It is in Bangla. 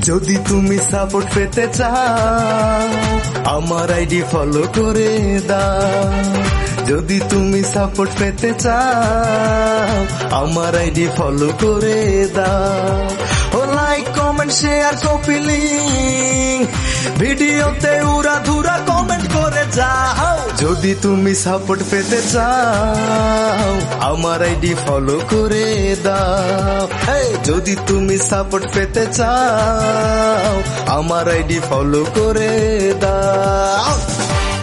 যদি তুমি সাপোর্ট পেতে চাও আমার আইডি ফলো করে দাও। যদি তুমি সাপোর্ট পেতে চাও আমার আইডি ফলো করে দাও। ও like comment share copy link ভিডিওতে উড়াধুরা কমেন্ট করে যাও। যদি তুমি সাপোর্ট পেতে চাও আমার আইডি ফলো করে দাও। যদি তুমি সাপোর্ট পেতে চাও আমার আইডি ফলো করে দাও।